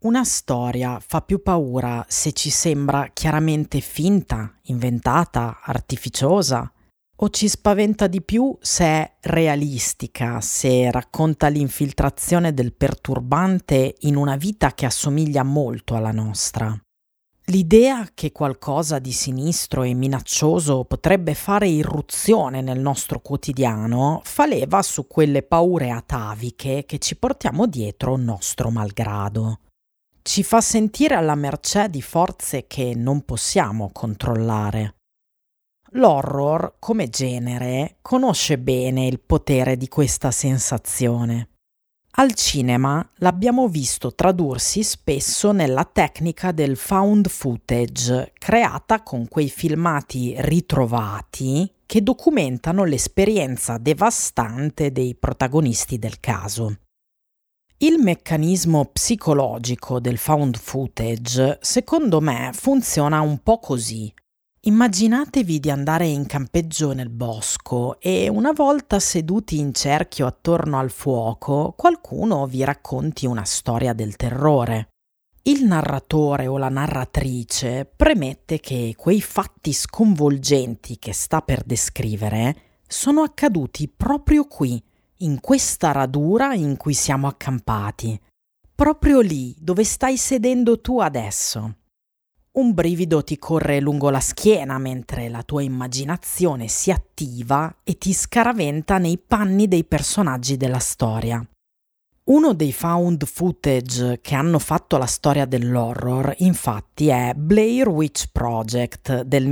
Una storia fa più paura se ci sembra chiaramente finta, inventata, artificiosa, o ci spaventa di più se è realistica, se racconta l'infiltrazione del perturbante in una vita che assomiglia molto alla nostra. L'idea che qualcosa di sinistro e minaccioso potrebbe fare irruzione nel nostro quotidiano fa leva su quelle paure ataviche che ci portiamo dietro nostro malgrado. Ci fa sentire alla mercé di forze che non possiamo controllare. L'horror, come genere, conosce bene il potere di questa sensazione. Al cinema l'abbiamo visto tradursi spesso nella tecnica del found footage, creata con quei filmati ritrovati che documentano l'esperienza devastante dei protagonisti del caso. Il meccanismo psicologico del found footage, secondo me, funziona un po' così. Immaginatevi di andare in campeggio nel bosco e una volta seduti in cerchio attorno al fuoco, qualcuno vi racconti una storia del terrore. Il narratore o la narratrice premette che quei fatti sconvolgenti che sta per descrivere sono accaduti proprio qui, in questa radura in cui siamo accampati, proprio lì dove stai sedendo tu adesso. Un brivido ti corre lungo la schiena mentre la tua immaginazione si attiva e ti scaraventa nei panni dei personaggi della storia. Uno dei found footage che hanno fatto la storia dell'horror, infatti, è Blair Witch Project del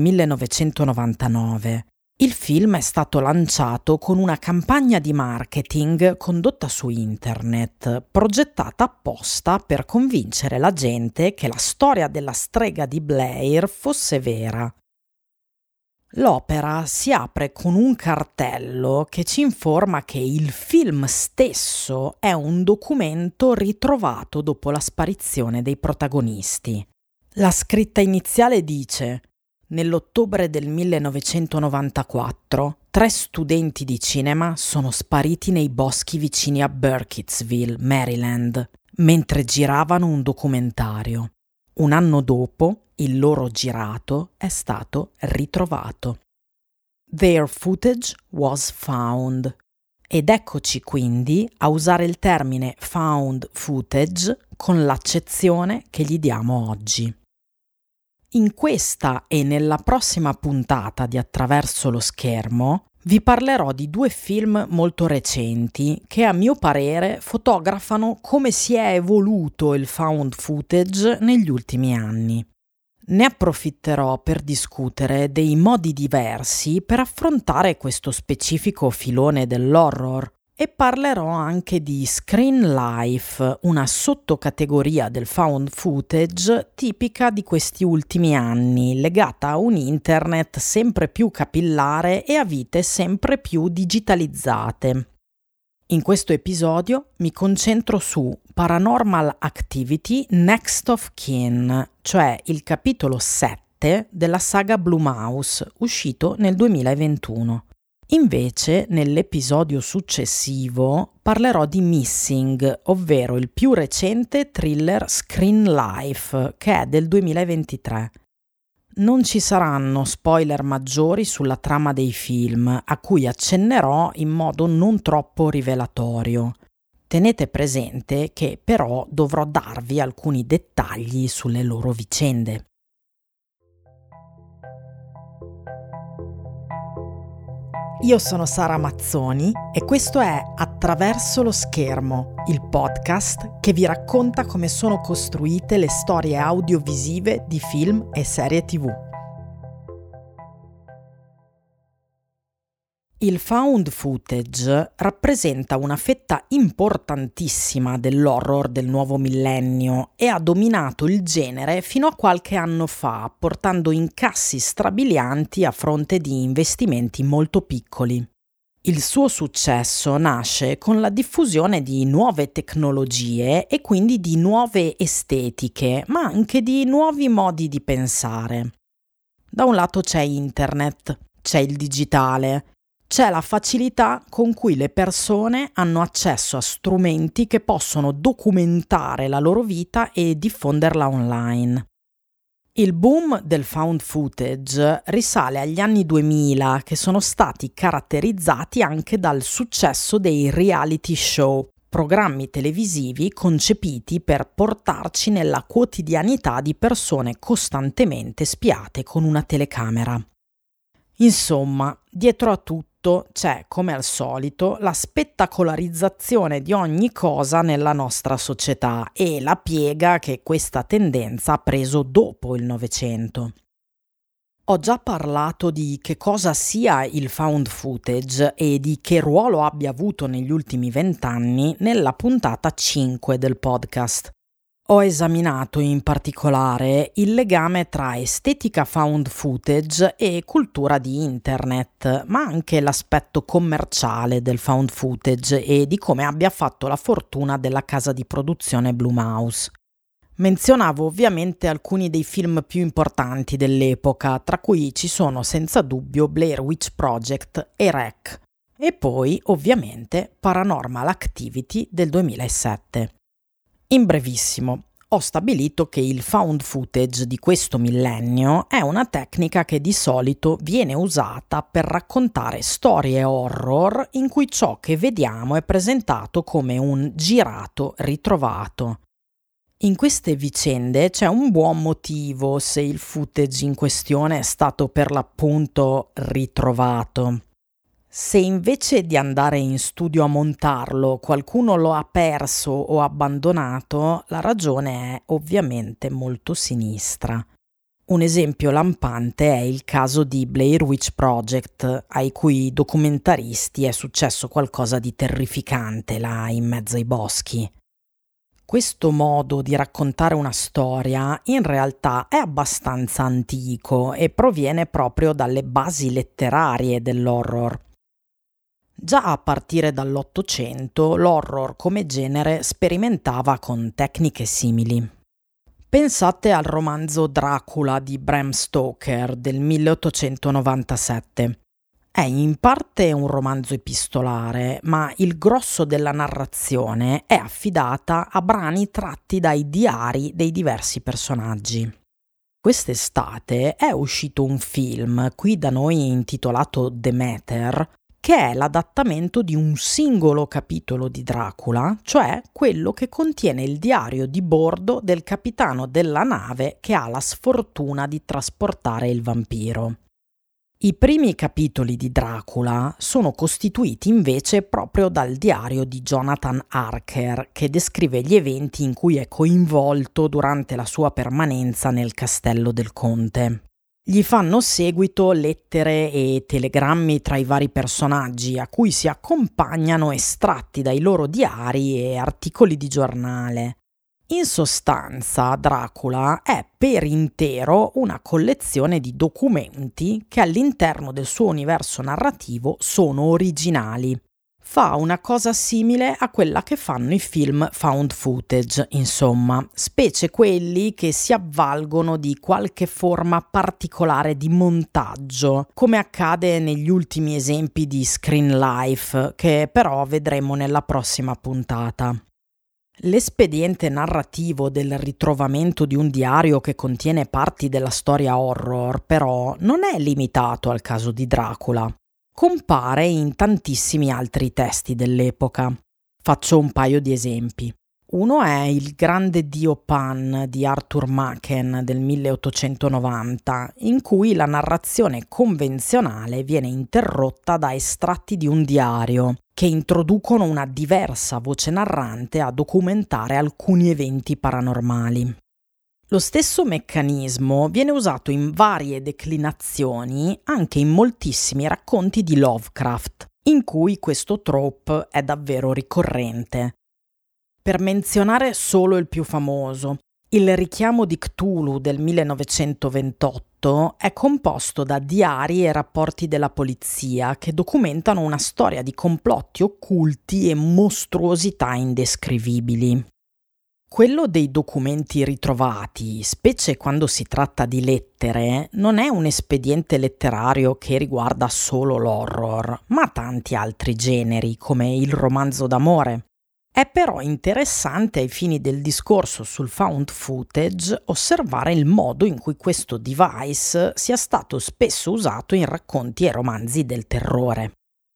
1999. Il film è stato lanciato con una campagna di marketing condotta su internet, progettata apposta per convincere la gente che la storia della strega di Blair fosse vera. L'opera si apre con un cartello che ci informa che il film stesso è un documento ritrovato dopo la sparizione dei protagonisti. La scritta iniziale dice: nell'ottobre del 1994, 3 studenti di cinema sono spariti nei boschi vicini a Burkittsville, Maryland, mentre giravano un documentario. Un anno dopo, il loro girato è stato ritrovato. Their footage was found. Ed eccoci quindi a usare il termine found footage con l'accezione che gli diamo oggi. In questa e nella prossima puntata di Attraverso lo schermo vi parlerò di 2 film molto recenti che a mio parere fotografano come si è evoluto il found footage negli ultimi anni. Ne approfitterò per discutere dei modi diversi per affrontare questo specifico filone dell'horror e parlerò anche di Screen Life, una sottocategoria del found footage tipica di questi ultimi anni, legata a un internet sempre più capillare e a vite sempre più digitalizzate. In questo episodio mi concentro su Paranormal Activity Next of Kin, cioè il capitolo 7 della saga Blumhouse, uscito nel 2021. Invece, nell'episodio successivo, parlerò di Missing, ovvero il più recente thriller Screen Life, che è del 2023. Non ci saranno spoiler maggiori sulla trama dei film, a cui accennerò in modo non troppo rivelatorio. Tenete presente che però dovrò darvi alcuni dettagli sulle loro vicende. Io sono Sara Mazzoni e questo è Attraverso lo schermo, il podcast che vi racconta come sono costruite le storie audiovisive di film e serie TV. Il found footage rappresenta una fetta importantissima dell'horror del nuovo millennio e ha dominato il genere fino a qualche anno fa, portando incassi strabilianti a fronte di investimenti molto piccoli. Il suo successo nasce con la diffusione di nuove tecnologie e quindi di nuove estetiche, ma anche di nuovi modi di pensare. Da un lato c'è internet, c'è il digitale. c'è la facilità con cui le persone hanno accesso a strumenti che possono documentare la loro vita e diffonderla online. Il boom del found footage risale agli anni 2000, che sono stati caratterizzati anche dal successo dei reality show, programmi televisivi concepiti per portarci nella quotidianità di persone costantemente spiate con una telecamera. Insomma, dietro a tutto c'è, come al solito, la spettacolarizzazione di ogni cosa nella nostra società e la piega che questa tendenza ha preso dopo il Novecento. Ho già parlato di che cosa sia il found footage e di che ruolo abbia avuto negli ultimi 20 anni nella puntata 5 del podcast. Ho esaminato in particolare il legame tra estetica found footage e cultura di internet, ma anche l'aspetto commerciale del found footage e di come abbia fatto la fortuna della casa di produzione Blumhouse. Menzionavo ovviamente alcuni dei film più importanti dell'epoca, tra cui ci sono senza dubbio Blair Witch Project e REC, e poi ovviamente Paranormal Activity del 2007. In brevissimo, ho stabilito che il found footage di questo millennio è una tecnica che di solito viene usata per raccontare storie horror in cui ciò che vediamo è presentato come un girato ritrovato. In queste vicende c'è un buon motivo se il footage in questione è stato per l'appunto ritrovato. Se invece di andare in studio a montarlo qualcuno lo ha perso o abbandonato, la ragione è ovviamente molto sinistra. Un esempio lampante è il caso di Blair Witch Project, ai cui documentaristi è successo qualcosa di terrificante là in mezzo ai boschi. Questo modo di raccontare una storia in realtà è abbastanza antico e proviene proprio dalle basi letterarie dell'horror. Già a partire dall'Ottocento l'horror come genere sperimentava con tecniche simili. Pensate al romanzo Dracula di Bram Stoker del 1897. È in parte un romanzo epistolare, ma il grosso della narrazione è affidata a brani tratti dai diari dei diversi personaggi. Quest'estate è uscito un film, qui da noi intitolato Demeter, che è l'adattamento di un singolo capitolo di Dracula, cioè quello che contiene il diario di bordo del capitano della nave che ha la sfortuna di trasportare il vampiro. I primi capitoli di Dracula sono costituiti invece proprio dal diario di Jonathan Harker, che descrive gli eventi in cui è coinvolto durante la sua permanenza nel castello del conte. Gli fanno seguito lettere e telegrammi tra i vari personaggi, a cui si accompagnano estratti dai loro diari e articoli di giornale. In sostanza, Dracula è per intero una collezione di documenti che all'interno del suo universo narrativo sono originali. Fa una cosa simile a quella che fanno i film found footage, insomma, specie quelli che si avvalgono di qualche forma particolare di montaggio, come accade negli ultimi esempi di Screen Life, che però vedremo nella prossima puntata. L'espediente narrativo del ritrovamento di un diario che contiene parti della storia horror, però, non è limitato al caso di Dracula. Compare in tantissimi altri testi dell'epoca. Faccio un paio di esempi. Uno è Il grande dio Pan di Arthur Machen del 1890, in cui la narrazione convenzionale viene interrotta da estratti di un diario, che introducono una diversa voce narrante a documentare alcuni eventi paranormali. Lo stesso meccanismo viene usato in varie declinazioni anche in moltissimi racconti di Lovecraft, in cui questo trope è davvero ricorrente. Per menzionare solo il più famoso, il richiamo di Cthulhu del 1928 è composto da diari e rapporti della polizia che documentano una storia di complotti occulti e mostruosità indescrivibili. Quello dei documenti ritrovati, specie quando si tratta di lettere, non è un espediente letterario che riguarda solo l'horror, ma tanti altri generi, come il romanzo d'amore. È però interessante ai fini del discorso sul found footage osservare il modo in cui questo device sia stato spesso usato in racconti e romanzi del terrore.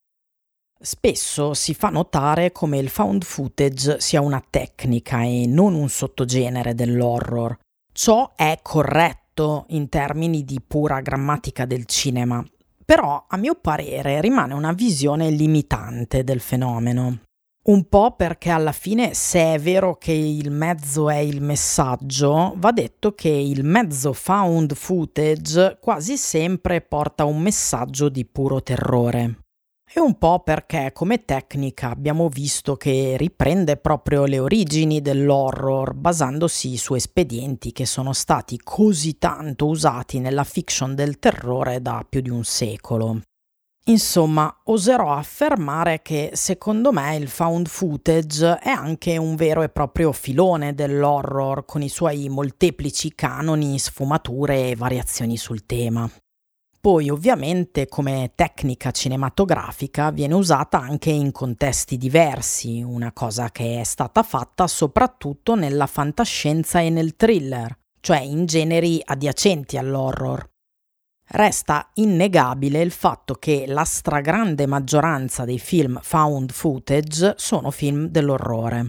Spesso si fa notare come il found footage sia una tecnica e non un sottogenere dell'horror. Ciò è corretto in termini di pura grammatica del cinema, però a mio parere rimane una visione limitante del fenomeno. Un po' perché alla fine, se è vero che il mezzo è il messaggio, va detto che il mezzo found footage quasi sempre porta un messaggio di puro terrore. E un po' perché come tecnica abbiamo visto che riprende proprio le origini dell'horror basandosi su espedienti che sono stati così tanto usati nella fiction del terrore da più di un secolo. Insomma, oserò affermare che secondo me il found footage è anche un vero e proprio filone dell'horror con i suoi molteplici canoni, sfumature e variazioni sul tema. Poi ovviamente come tecnica cinematografica viene usata anche in contesti diversi, una cosa che è stata fatta soprattutto nella fantascienza e nel thriller, cioè in generi adiacenti all'horror. Resta innegabile il fatto che la stragrande maggioranza dei film found footage sono film dell'orrore.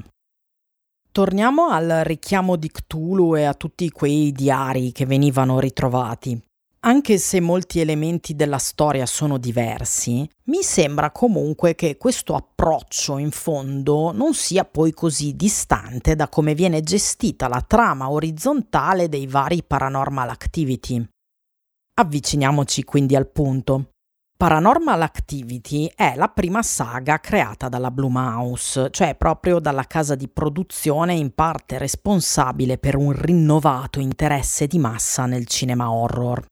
Torniamo al richiamo di Cthulhu e a tutti quei diari che venivano ritrovati. Anche se molti elementi della storia sono diversi, mi sembra comunque che questo approccio in fondo non sia poi così distante da come viene gestita la trama orizzontale dei vari Paranormal Activity. Avviciniamoci quindi al punto. Paranormal Activity è la prima saga creata dalla Blumhouse, cioè proprio dalla casa di produzione in parte responsabile per un rinnovato interesse di massa nel cinema horror.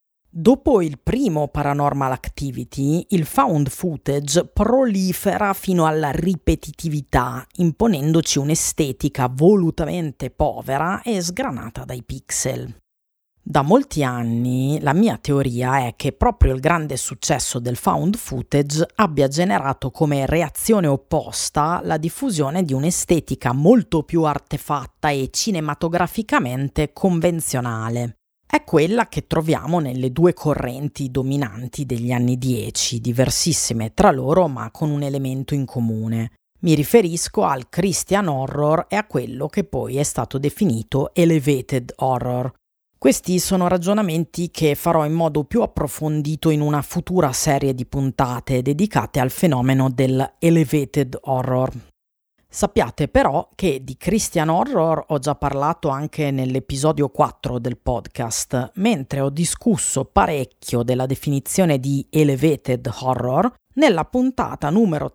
Dopo il primo Paranormal Activity, il found footage prolifera fino alla ripetitività, imponendoci un'estetica volutamente povera e sgranata dai pixel. Da molti anni la mia teoria è che proprio il grande successo del found footage abbia generato come reazione opposta la diffusione di un'estetica molto più artefatta e cinematograficamente convenzionale. È quella che troviamo nelle due correnti dominanti degli anni 10, diversissime tra loro ma con un elemento in comune. Mi riferisco al Christian horror e a quello che poi è stato definito elevated horror. Questi sono ragionamenti che farò in modo più approfondito in una futura serie di puntate dedicate al fenomeno del elevated horror. Sappiate però che di Christian horror ho già parlato anche nell'episodio 4 del podcast, mentre ho discusso parecchio della definizione di elevated horror nella puntata numero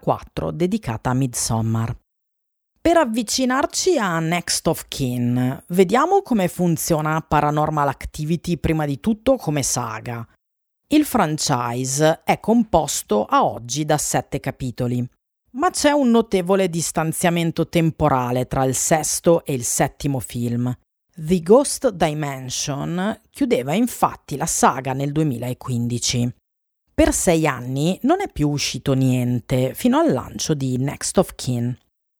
34 dedicata a Midsommar. Per avvicinarci a Next of Kin, vediamo come funziona Paranormal Activity prima di tutto come saga. Il franchise è composto a oggi da 7 capitoli. Ma c'è un notevole distanziamento temporale tra il sesto e il settimo film. The Ghost Dimension chiudeva infatti la saga nel 2015. Per 6 anni non è più uscito niente, fino al lancio di Next of Kin.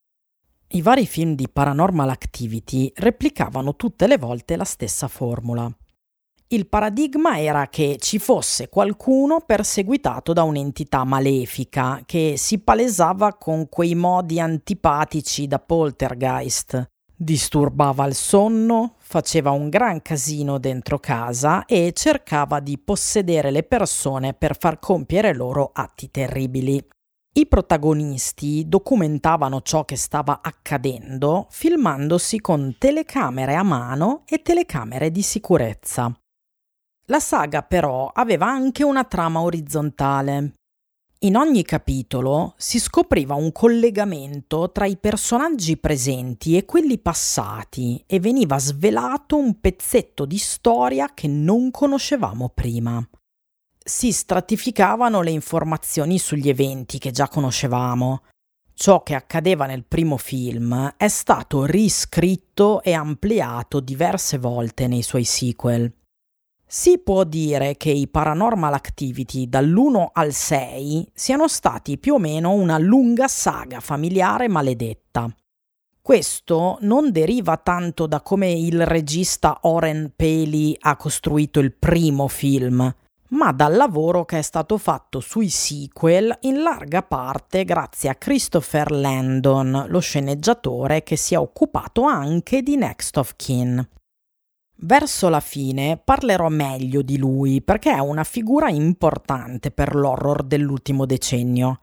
I vari film di Paranormal Activity replicavano tutte le volte la stessa formula. Il paradigma era che ci fosse qualcuno perseguitato da un'entità malefica che si palesava con quei modi antipatici da poltergeist. Disturbava il sonno, faceva un gran casino dentro casa e cercava di possedere le persone per far compiere loro atti terribili. I protagonisti documentavano ciò che stava accadendo filmandosi con telecamere a mano e telecamere di sicurezza. La saga però aveva anche una trama orizzontale. In ogni capitolo si scopriva un collegamento tra i personaggi presenti e quelli passati e veniva svelato un pezzetto di storia che non conoscevamo prima. Si stratificavano le informazioni sugli eventi che già conoscevamo, Ciò che accadeva nel primo film è stato riscritto e ampliato diverse volte nei suoi sequel. Si può dire che i Paranormal Activity dall'1 al 6 siano stati più o meno una lunga saga familiare maledetta. Questo non deriva tanto da come il regista Oren Peli ha costruito il primo film, ma dal lavoro che è stato fatto sui sequel in larga parte grazie a Christopher Landon, lo sceneggiatore che si è occupato anche di Next of Kin. Verso la fine parlerò meglio di lui perché è una figura importante per l'horror dell'ultimo decennio.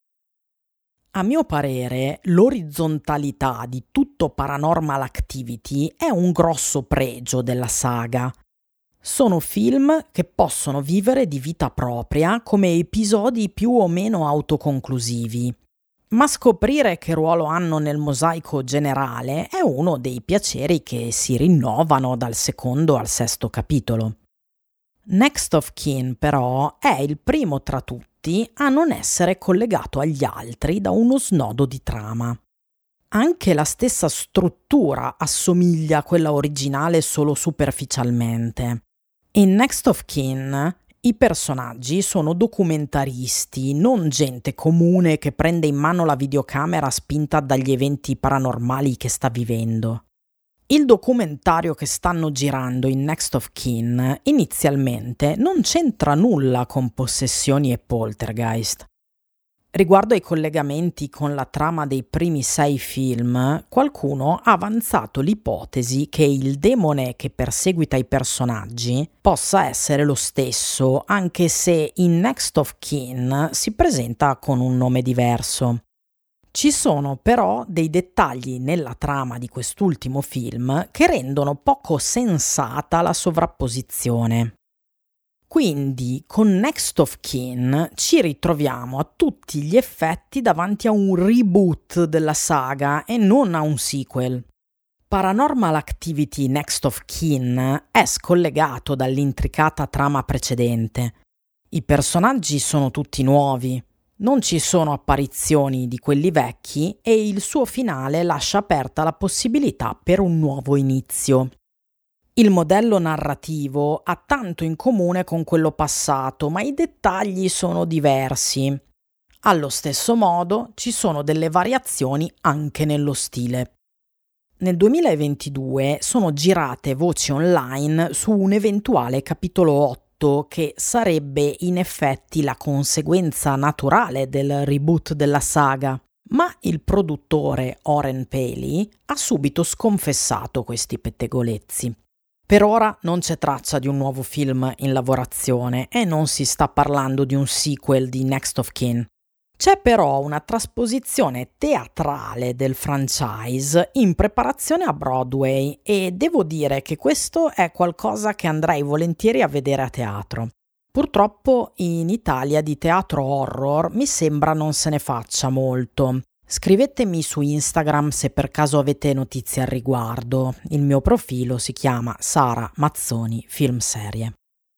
A mio parere, l'orizzontalità di tutto Paranormal Activity è un grosso pregio della saga. Sono film che possono vivere di vita propria come episodi più o meno autoconclusivi. Ma scoprire che ruolo hanno nel mosaico generale è uno dei piaceri che si rinnovano dal secondo al sesto capitolo. Next of Kin, però, è il primo tra tutti a non essere collegato agli altri da uno snodo di trama. Anche la stessa struttura assomiglia a quella originale solo superficialmente. In Next of Kin i personaggi sono documentaristi, non gente comune che prende in mano la videocamera spinta dagli eventi paranormali che sta vivendo. Il documentario che stanno girando in Next of Kin inizialmente non c'entra nulla con possessioni e poltergeist. Riguardo ai collegamenti con la trama dei primi 6 film, qualcuno ha avanzato l'ipotesi che il demone che perseguita i personaggi possa essere lo stesso, anche se in Next of Kin si presenta con un nome diverso. Ci sono però dei dettagli nella trama di quest'ultimo film che rendono poco sensata la sovrapposizione. Quindi con Next of Kin ci ritroviamo a tutti gli effetti davanti a un reboot della saga e non a un sequel. Paranormal Activity Next of Kin è scollegato dall'intricata trama precedente. I personaggi sono tutti nuovi, non ci sono apparizioni di quelli vecchi e il suo finale lascia aperta la possibilità per un nuovo inizio. Il modello narrativo ha tanto in comune con quello passato, ma i dettagli sono diversi. Allo stesso modo ci sono delle variazioni anche nello stile. Nel 2022 sono girate voci online su un eventuale capitolo 8 che sarebbe in effetti la conseguenza naturale del reboot della saga, ma il produttore Oren Peli ha subito sconfessato questi pettegolezzi. Per ora non c'è traccia di un nuovo film in lavorazione e non si sta parlando di un sequel di Next of Kin. C'è però una trasposizione teatrale del franchise in preparazione a Broadway e devo dire che questo è qualcosa che andrei volentieri a vedere a teatro. Purtroppo in Italia di teatro horror mi sembra non se ne faccia molto. Scrivetemi su Instagram se per caso avete notizie al riguardo. Il mio profilo si chiama Sara Mazzoni Filmserie.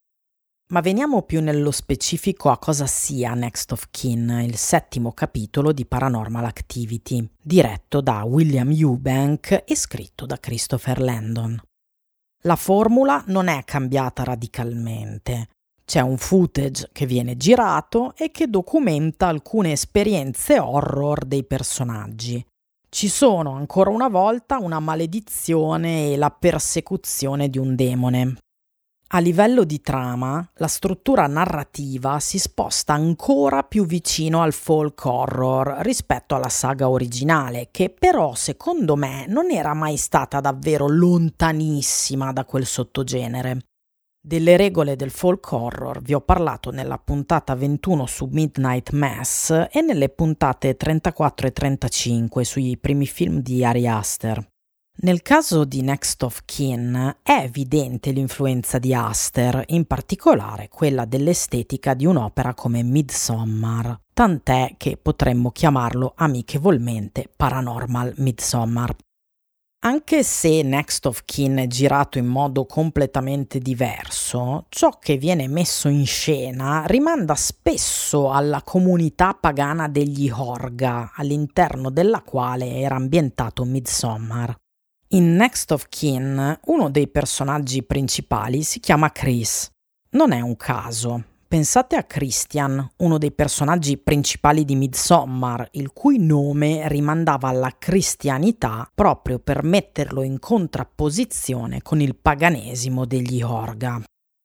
Ma veniamo più nello specifico a cosa sia Next of Kin, il 7° capitolo di Paranormal Activity, diretto da William Eubank e scritto da Christopher Landon. La formula non è cambiata radicalmente. C'è un footage che viene girato e che documenta alcune esperienze horror dei personaggi. Ci sono ancora una volta una maledizione e la persecuzione di un demone. A livello di trama, la struttura narrativa si sposta ancora più vicino al folk horror rispetto alla saga originale, che però secondo me non era mai stata davvero lontanissima da quel sottogenere. Delle regole del folk horror vi ho parlato nella puntata 21 su Midnight Mass e nelle puntate 34 e 35 sui primi film di Ari Aster. Nel caso di Next of Kin è evidente l'influenza di Aster, in particolare quella dell'estetica di un'opera come Midsommar, tant'è che potremmo chiamarlo amichevolmente Paranormal Midsommar. Anche se Next of Kin è girato in modo completamente diverso, ciò che viene messo in scena rimanda spesso alla comunità pagana degli Horga, all'interno della quale era ambientato Midsommar. In Next of Kin, uno dei personaggi principali si chiama Chris. Non è un caso. Pensate a Christian, uno dei personaggi principali di Midsommar, il cui nome rimandava alla cristianità proprio per metterlo in contrapposizione con il paganesimo degli Horga.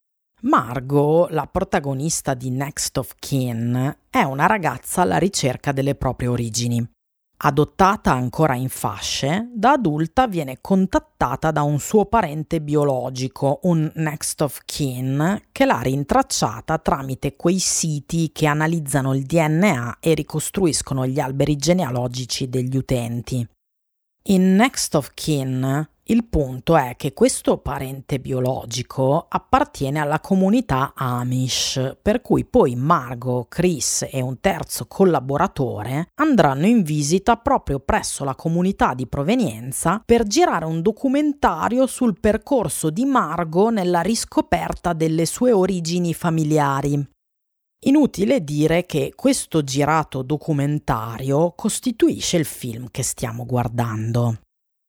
Margot, la protagonista di Next of Kin, è una ragazza alla ricerca delle proprie origini. Adottata ancora in fasce, da adulta viene contattata da un suo parente biologico, un next of kin, che l'ha rintracciata tramite quei siti che analizzano il DNA e ricostruiscono gli alberi genealogici degli utenti. In Next of Kin il punto è che questo parente biologico appartiene alla comunità Amish, per cui poi Margot, Chris e un terzo collaboratore andranno in visita proprio presso la comunità di provenienza per girare un documentario sul percorso di Margot nella riscoperta delle sue origini familiari. Inutile dire che questo girato documentario costituisce il film che stiamo guardando.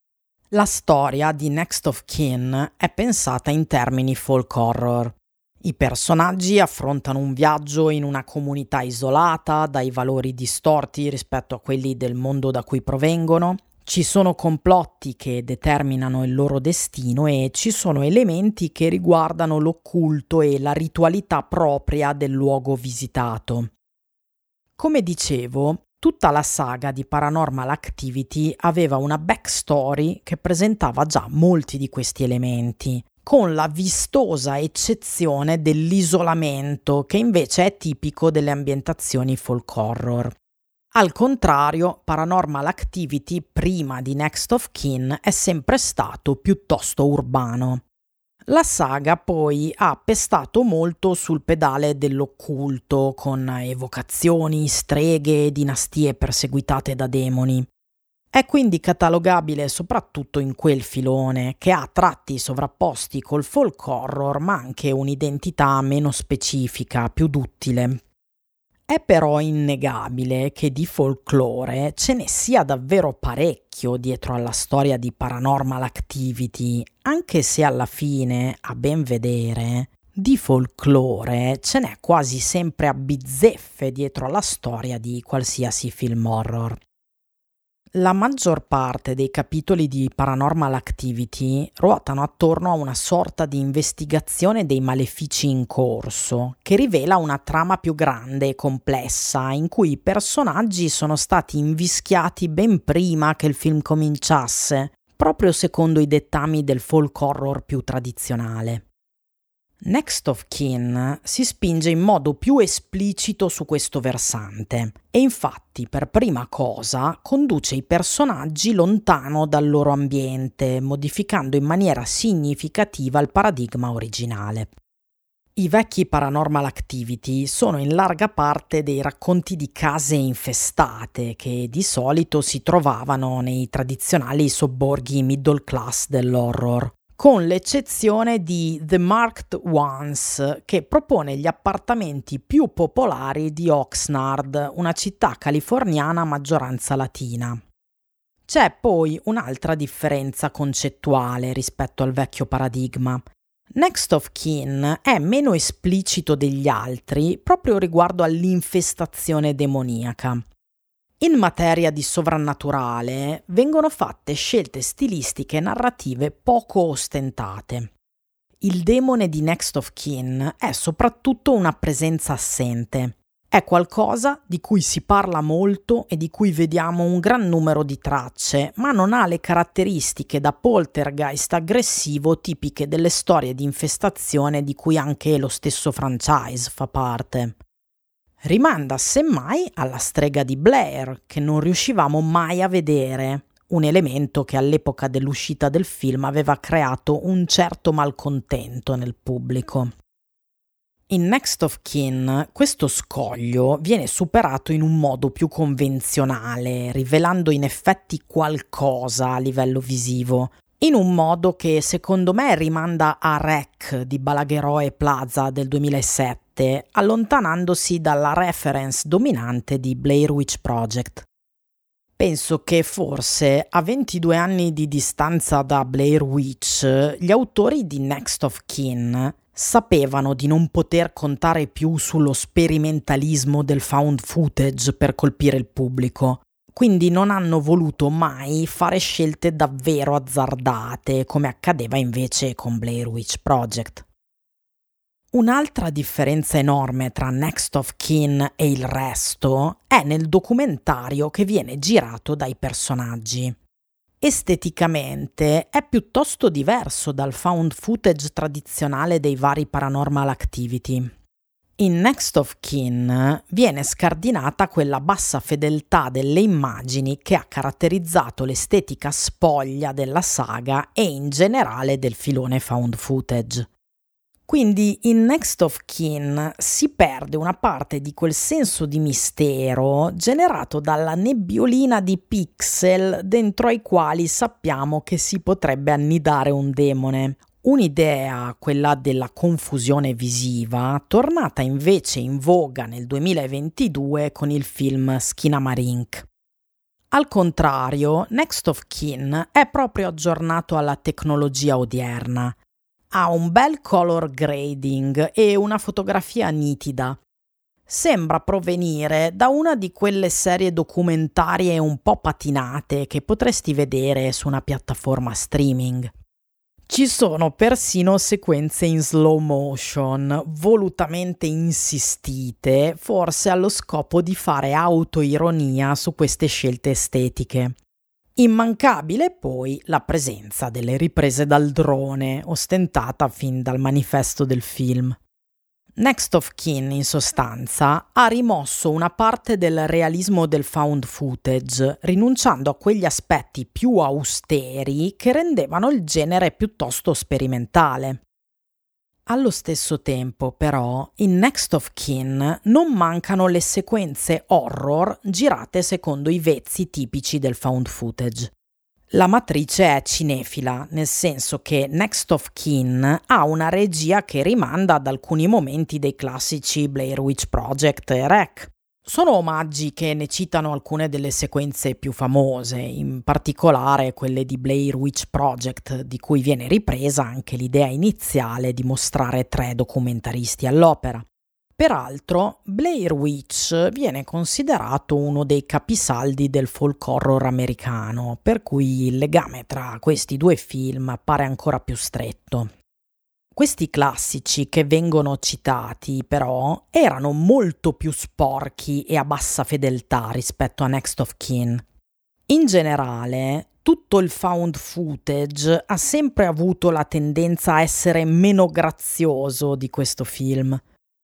La storia di Next of Kin è pensata in termini folk horror. I personaggi affrontano un viaggio in una comunità isolata dai valori distorti rispetto a quelli del mondo da cui provengono. Ci sono complotti che determinano il loro destino e ci sono elementi che riguardano l'occulto e la ritualità propria del luogo visitato. Come dicevo, tutta la saga di Paranormal Activity aveva una backstory che presentava già molti di questi elementi, con la vistosa eccezione dell'isolamento che invece è tipico delle ambientazioni folk horror. Al contrario, Paranormal Activity prima di Next of Kin è sempre stato piuttosto urbano. La saga poi ha pestato molto sul pedale dell'occulto, con evocazioni, streghe e dinastie perseguitate da demoni. È quindi catalogabile soprattutto in quel filone, che ha tratti sovrapposti col folk horror, ma anche un'identità meno specifica, più duttile. È però innegabile che di folklore ce ne sia davvero parecchio dietro alla storia di Paranormal Activity, anche se alla fine, a ben vedere, di folklore ce n'è quasi sempre a bizzeffe dietro alla storia di qualsiasi film horror. La maggior parte dei capitoli di Paranormal Activity ruotano attorno a una sorta di investigazione dei malefici in corso, che rivela una trama più grande e complessa, in cui i personaggi sono stati invischiati ben prima che il film cominciasse, proprio secondo i dettami del folk horror più tradizionale. Next of Kin si spinge in modo più esplicito su questo versante e infatti per prima cosa conduce i personaggi lontano dal loro ambiente, modificando in maniera significativa il paradigma originale. I vecchi Paranormal Activity sono in larga parte dei racconti di case infestate che di solito si trovavano nei tradizionali sobborghi middle class dell'horror, con l'eccezione di The Marked Ones, che propone gli appartamenti più popolari di Oxnard, una città californiana a maggioranza latina. C'è poi un'altra differenza concettuale rispetto al vecchio paradigma. Next of Kin è meno esplicito degli altri proprio riguardo all'infestazione demoniaca. In materia di sovrannaturale vengono fatte scelte stilistiche e narrative poco ostentate. Il demone di Next of Kin è soprattutto una presenza assente. È qualcosa di cui si parla molto e di cui vediamo un gran numero di tracce, ma non ha le caratteristiche da poltergeist aggressivo tipiche delle storie di infestazione di cui anche lo stesso franchise fa parte. Rimanda semmai alla strega di Blair, che non riuscivamo mai a vedere, un elemento che all'epoca dell'uscita del film aveva creato un certo malcontento nel pubblico. In Next of Kin questo scoglio viene superato in un modo più convenzionale, rivelando in effetti qualcosa a livello visivo, in un modo che secondo me rimanda a REC di Balaguerò e Plaza del 2007, allontanandosi dalla reference dominante di Blair Witch Project. Penso che forse a 22 anni di distanza da Blair Witch, gli autori di Next of Kin sapevano di non poter contare più sullo sperimentalismo del found footage per colpire il pubblico, quindi non hanno voluto mai fare scelte davvero azzardate, come accadeva invece con Blair Witch Project. Un'altra differenza enorme tra Next of Kin e il resto è nel documentario che viene girato dai personaggi. Esteticamente è piuttosto diverso dal found footage tradizionale dei vari Paranormal Activity. In Next of Kin viene scardinata quella bassa fedeltà delle immagini che ha caratterizzato l'estetica spoglia della saga e in generale del filone found footage. Quindi in Next of Kin si perde una parte di quel senso di mistero generato dalla nebbiolina di pixel dentro ai quali sappiamo che si potrebbe annidare un demone. Un'idea, quella della confusione visiva, tornata invece in voga nel 2022 con il film Skinamarink. Al contrario, Next of Kin è proprio aggiornato alla tecnologia odierna. Ha un bel color grading e una fotografia nitida. Sembra provenire da una di quelle serie documentarie un po' patinate che potresti vedere su una piattaforma streaming. Ci sono persino sequenze in slow motion, volutamente insistite, forse allo scopo di fare autoironia su queste scelte estetiche. Immancabile poi la presenza delle riprese dal drone, ostentata fin dal manifesto del film. Next of Kin, in sostanza, ha rimosso una parte del realismo del found footage, rinunciando a quegli aspetti più austeri che rendevano il genere piuttosto sperimentale. Allo stesso tempo, però, in Next of Kin non mancano le sequenze horror girate secondo i vezzi tipici del found footage. La matrice è cinefila, nel senso che Next of Kin ha una regia che rimanda ad alcuni momenti dei classici Blair Witch Project e REC. Sono omaggi che ne citano alcune delle sequenze più famose, in particolare quelle di Blair Witch Project, di cui viene ripresa anche l'idea iniziale di mostrare 3 documentaristi all'opera. Peraltro, Blair Witch viene considerato uno dei capisaldi del folk horror americano, per cui il legame tra questi 2 film appare ancora più stretto. Questi classici che vengono citati, però, erano molto più sporchi e a bassa fedeltà rispetto a Next of Kin. In generale, tutto il found footage ha sempre avuto la tendenza a essere meno grazioso di questo film.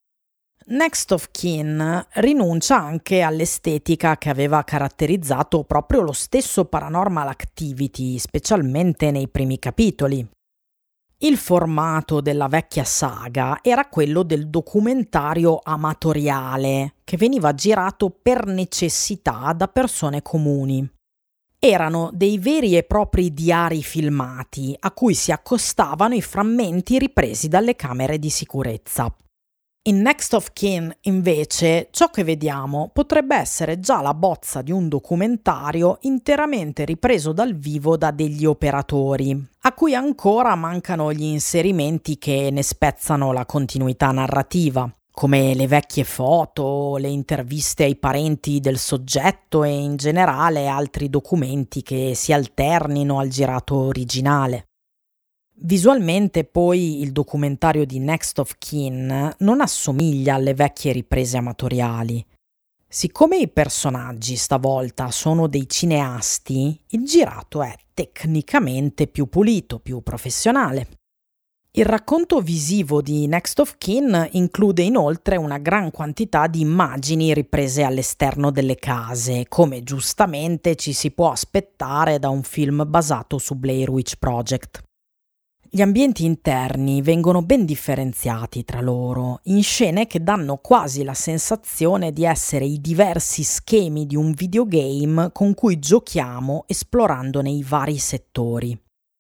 Next of Kin rinuncia anche all'estetica che aveva caratterizzato proprio lo stesso Paranormal Activity, specialmente nei primi capitoli. Il formato della vecchia saga era quello del documentario amatoriale, che veniva girato per necessità da persone comuni. Erano dei veri e propri diari filmati, a cui si accostavano i frammenti ripresi dalle camere di sicurezza. In Next of Kin, invece, ciò che vediamo potrebbe essere già la bozza di un documentario interamente ripreso dal vivo da degli operatori, a cui ancora mancano gli inserimenti che ne spezzano la continuità narrativa, come le vecchie foto, le interviste ai parenti del soggetto e in generale altri documenti che si alternino al girato originale. Visualmente poi il documentario di Next of Kin non assomiglia alle vecchie riprese amatoriali. Siccome i personaggi stavolta sono dei cineasti, il girato è tecnicamente più pulito, più professionale. Il racconto visivo di Next of Kin include inoltre una gran quantità di immagini riprese all'esterno delle case, come giustamente ci si può aspettare da un film basato su Blair Witch Project. Gli ambienti interni vengono ben differenziati tra loro, in scene che danno quasi la sensazione di essere i diversi schemi di un videogame con cui giochiamo esplorandone i vari settori.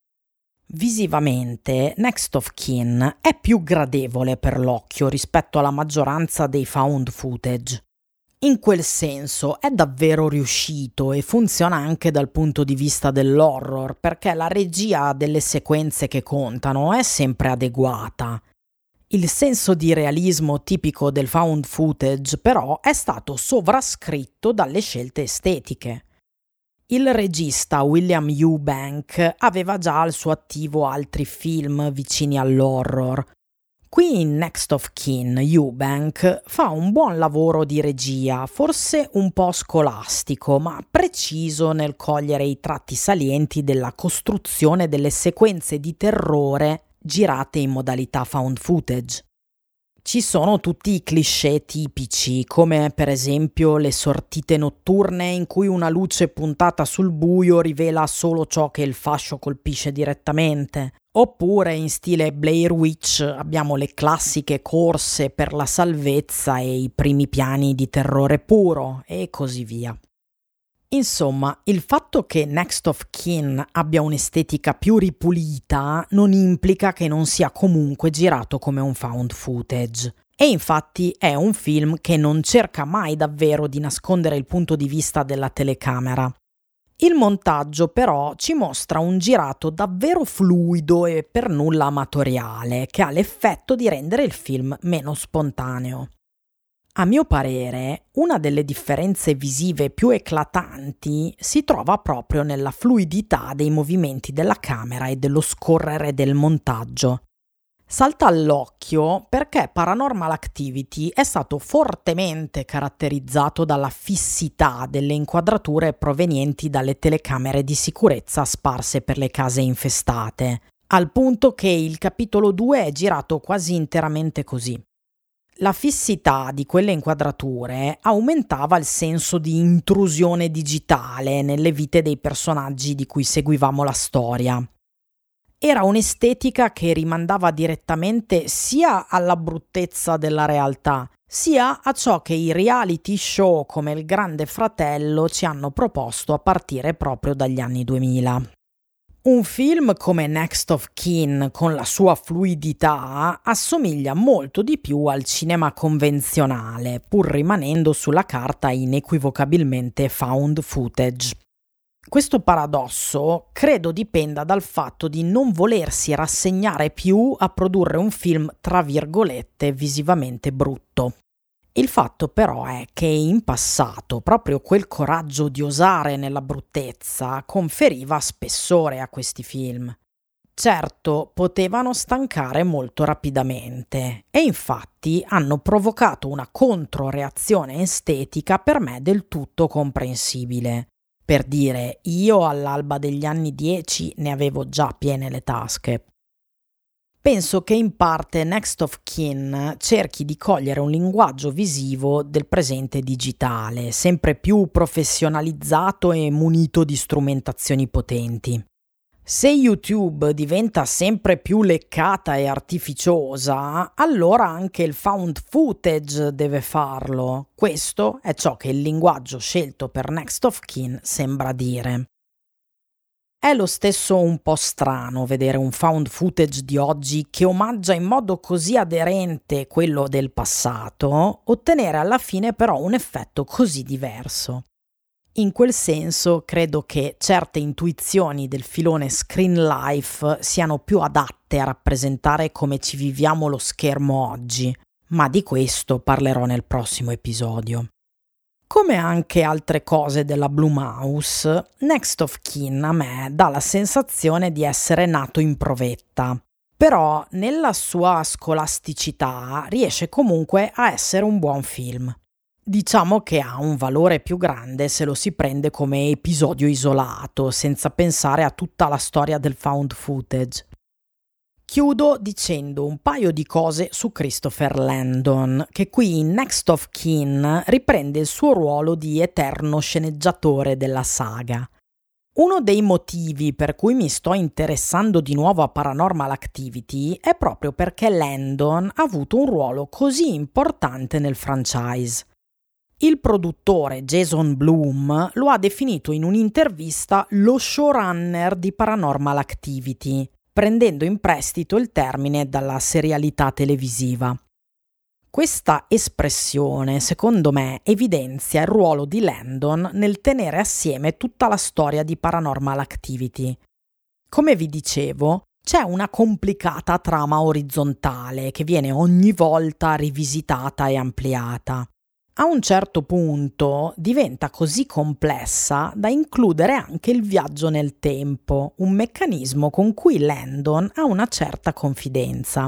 Visivamente, Next of Kin è più gradevole per l'occhio rispetto alla maggioranza dei found footage. In quel senso è davvero riuscito e funziona anche dal punto di vista dell'horror, perché la regia delle sequenze che contano è sempre adeguata. Il senso di realismo tipico del found footage però è stato sovrascritto dalle scelte estetiche. Il regista William Eubank aveva già al suo attivo altri film vicini all'horror. Qui in Next of Kin, Eubank fa un buon lavoro di regia, forse un po' scolastico, ma preciso nel cogliere i tratti salienti della costruzione delle sequenze di terrore girate in modalità found footage. Ci sono tutti i cliché tipici, come per esempio le sortite notturne in cui una luce puntata sul buio rivela solo ciò che il fascio colpisce direttamente. Oppure in stile Blair Witch abbiamo le classiche corse per la salvezza e i primi piani di terrore puro e così via. Insomma, il fatto che Next of Kin abbia un'estetica più ripulita non implica che non sia comunque girato come un found footage. E infatti è un film che non cerca mai davvero di nascondere il punto di vista della telecamera. Il montaggio però ci mostra un girato davvero fluido e per nulla amatoriale, che ha l'effetto di rendere il film meno spontaneo. A mio parere, una delle differenze visive più eclatanti si trova proprio nella fluidità dei movimenti della camera e dello scorrere del montaggio. Salta all'occhio perché Paranormal Activity è stato fortemente caratterizzato dalla fissità delle inquadrature provenienti dalle telecamere di sicurezza sparse per le case infestate, al punto che il capitolo 2 è girato quasi interamente così. La fissità di quelle inquadrature aumentava il senso di intrusione digitale nelle vite dei personaggi di cui seguivamo la storia. Era un'estetica che rimandava direttamente sia alla bruttezza della realtà, sia a ciò che i reality show come Il Grande Fratello ci hanno proposto a partire proprio dagli anni 2000. Un film come Next of Kin, con la sua fluidità, assomiglia molto di più al cinema convenzionale, pur rimanendo sulla carta inequivocabilmente found footage. Questo paradosso credo dipenda dal fatto di non volersi rassegnare più a produrre un film tra virgolette visivamente brutto. Il fatto però è che in passato proprio quel coraggio di osare nella bruttezza conferiva spessore a questi film. Certo, potevano stancare molto rapidamente e infatti hanno provocato una controreazione estetica per me del tutto comprensibile. Per dire, io all'alba degli anni 10 ne avevo già piene le tasche. Penso che in parte Next of Kin cerchi di cogliere un linguaggio visivo del presente digitale, sempre più professionalizzato e munito di strumentazioni potenti. Se YouTube diventa sempre più leccata e artificiosa, allora anche il found footage deve farlo. Questo è ciò che il linguaggio scelto per Next of Kin sembra dire. È lo stesso un po' strano vedere un found footage di oggi che omaggia in modo così aderente quello del passato, ottenere alla fine però un effetto così diverso. In quel senso credo che certe intuizioni del filone Screen Life siano più adatte a rappresentare come ci viviamo lo schermo oggi, ma di questo parlerò nel prossimo episodio. Come anche altre cose della Blumhouse, Next of Kin a me dà la sensazione di essere nato in provetta, però nella sua scolasticità riesce comunque a essere un buon film. Diciamo che ha un valore più grande se lo si prende come episodio isolato, senza pensare a tutta la storia del found footage. Chiudo dicendo un paio di cose su Christopher Landon, che qui in Next of Kin riprende il suo ruolo di eterno sceneggiatore della saga. Uno dei motivi per cui mi sto interessando di nuovo a Paranormal Activity è proprio perché Landon ha avuto un ruolo così importante nel franchise. Il produttore Jason Blum lo ha definito in un'intervista lo showrunner di Paranormal Activity, prendendo in prestito il termine dalla serialità televisiva. Questa espressione, secondo me, evidenzia il ruolo di Landon nel tenere assieme tutta la storia di Paranormal Activity. Come vi dicevo, c'è una complicata trama orizzontale che viene ogni volta rivisitata e ampliata. A un certo punto diventa così complessa da includere anche il viaggio nel tempo, un meccanismo con cui Landon ha una certa confidenza.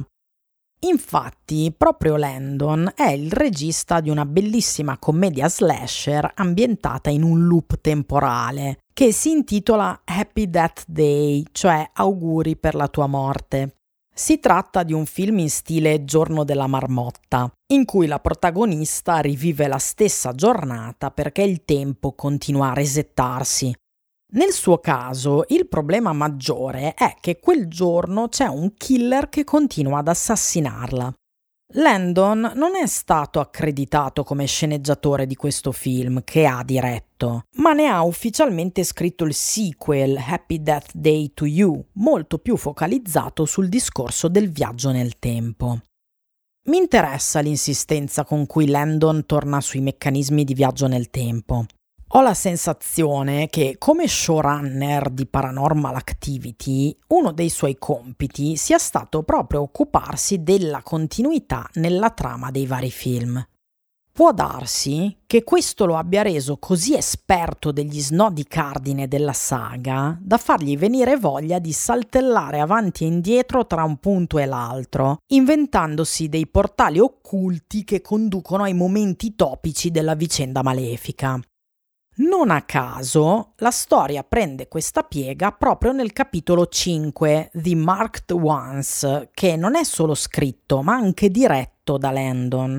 Infatti, proprio Landon è il regista di una bellissima commedia slasher ambientata in un loop temporale, che si intitola Happy Death Day, cioè Auguri per la tua morte. Si tratta di un film in stile Giorno della Marmotta, in cui la protagonista rivive la stessa giornata perché il tempo continua a resettarsi. Nel suo caso, il problema maggiore è che quel giorno c'è un killer che continua ad assassinarla. Landon non è stato accreditato come sceneggiatore di questo film che ha diretto, ma ne ha ufficialmente scritto il sequel Happy Death Day to You, molto più focalizzato sul discorso del viaggio nel tempo. Mi interessa l'insistenza con cui Landon torna sui meccanismi di viaggio nel tempo. Ho la sensazione che, come showrunner di Paranormal Activity, uno dei suoi compiti sia stato proprio occuparsi della continuità nella trama dei vari film. Può darsi che questo lo abbia reso così esperto degli snodi cardine della saga da fargli venire voglia di saltellare avanti e indietro tra un punto e l'altro, inventandosi dei portali occulti che conducono ai momenti topici della vicenda malefica. Non a caso, la storia prende questa piega proprio nel capitolo 5, The Marked Ones, che non è solo scritto, ma anche diretto da Landon.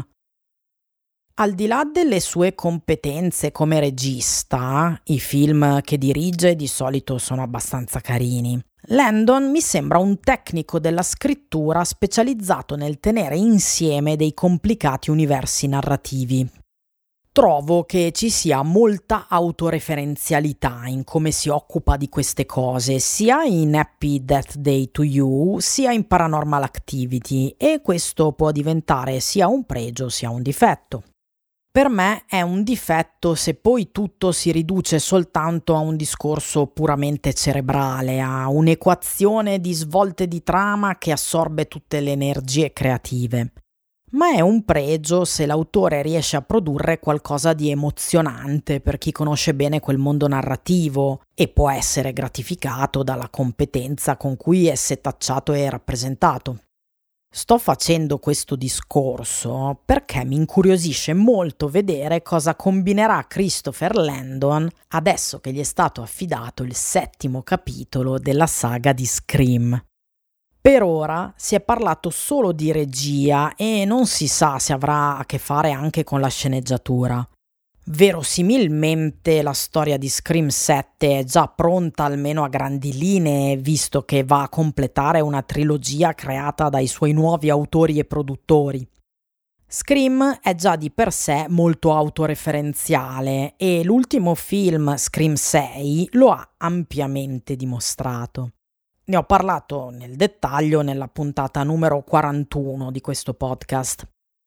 Al di là delle sue competenze come regista, i film che dirige di solito sono abbastanza carini. Landon mi sembra un tecnico della scrittura specializzato nel tenere insieme dei complicati universi narrativi. Trovo che ci sia molta autoreferenzialità in come si occupa di queste cose, sia in Happy Death Day to You, sia in Paranormal Activity, e questo può diventare sia un pregio sia un difetto. Per me è un difetto se poi tutto si riduce soltanto a un discorso puramente cerebrale, a un'equazione di svolte di trama che assorbe tutte le energie creative. Ma è un pregio se l'autore riesce a produrre qualcosa di emozionante per chi conosce bene quel mondo narrativo e può essere gratificato dalla competenza con cui è setacciato e rappresentato. Sto facendo questo discorso perché mi incuriosisce molto vedere cosa combinerà Christopher Landon adesso che gli è stato affidato il 7° capitolo della saga di Scream. Per ora si è parlato solo di regia e non si sa se avrà a che fare anche con la sceneggiatura. Verosimilmente la storia di Scream 7 è già pronta almeno a grandi linee, visto che va a completare una trilogia creata dai suoi nuovi autori e produttori. Scream è già di per sé molto autoreferenziale e l'ultimo film, Scream 6, lo ha ampiamente dimostrato. Ne ho parlato nel dettaglio nella puntata numero 41 di questo podcast.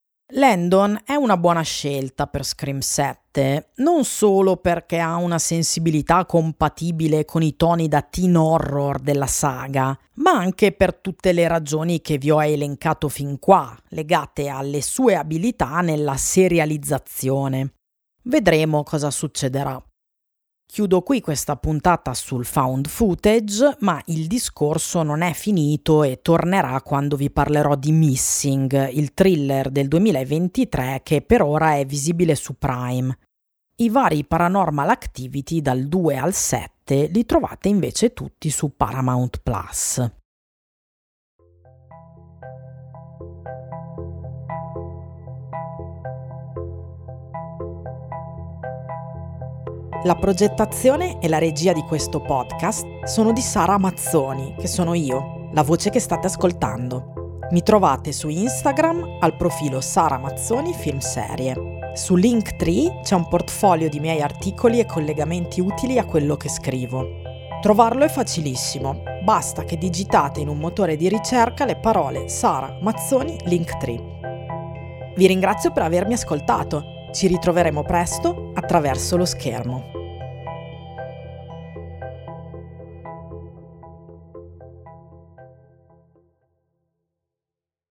Landon è una buona scelta per Scream 7, non solo perché ha una sensibilità compatibile con i toni da teen horror della saga, ma anche per tutte le ragioni che vi ho elencato fin qua, legate alle sue abilità nella serializzazione. Vedremo cosa succederà. Chiudo qui questa puntata sul found footage, ma il discorso non è finito e tornerà quando vi parlerò di Missing, il thriller del 2023 che per ora è visibile su Prime. I vari Paranormal Activity dal 2 al 7 li trovate invece tutti su Paramount Plus. La progettazione e la regia di questo podcast sono di Sara Mazzoni, che sono io, la voce che state ascoltando. Mi trovate su Instagram al profilo Sara Mazzoni Film Serie. Su Linktree c'è un portfolio di miei articoli e collegamenti utili a quello che scrivo. Trovarlo è facilissimo, basta che digitate in un motore di ricerca le parole Sara Mazzoni Linktree. Vi ringrazio per avermi ascoltato. Ci ritroveremo presto attraverso lo schermo.